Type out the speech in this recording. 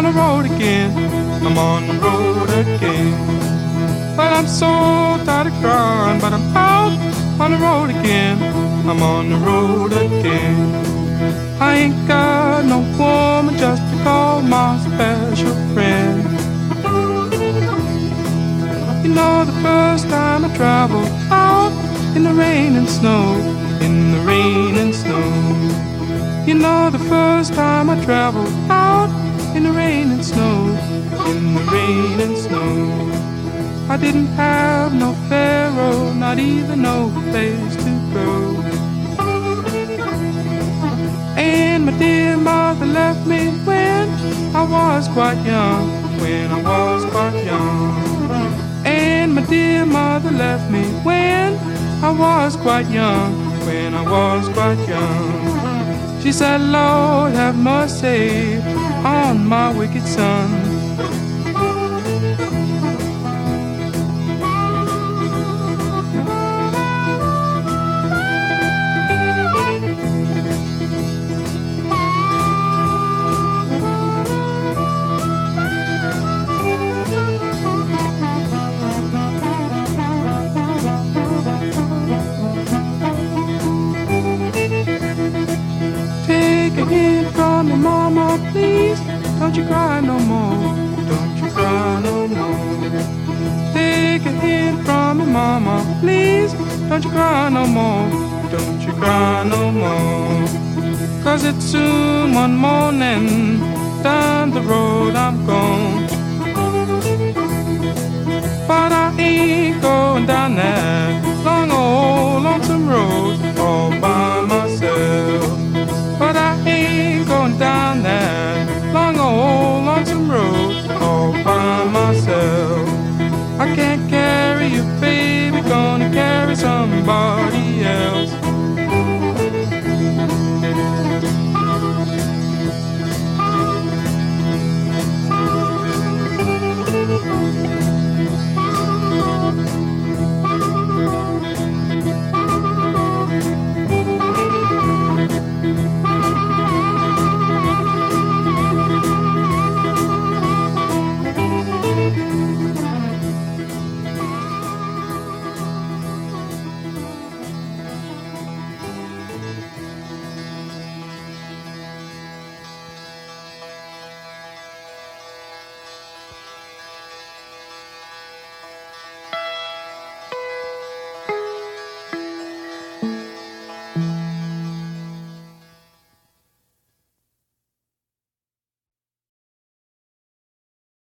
the road again. I'm on the road again. But I'm so tired of crying, but I'm out on the road again. I'm on the road again. I ain't got no woman just to call my special friend. You know, the first time I traveled out in the rain and snow, in the rain and snow. You know, the first time I traveled out in the rain and snow, in the rain and snow. I didn't have no pharaoh, not even no place to go. And my dear mother left me when I was quite young, when I was quite young. And my dear mother left me when I was quite young, when I was quite young. She said, Lord, have mercy on my wicked son. Mama, please, don't you cry no more. Don't you cry no more. Take a hint from me, mama, please, don't you cry no more. Don't you cry no more. 'Cause it's soon one morning, down the road I'm gone. But I ain't going down that long old lonesome road all by myself. But I ain't going down that long old lonesome road all by myself. I can't get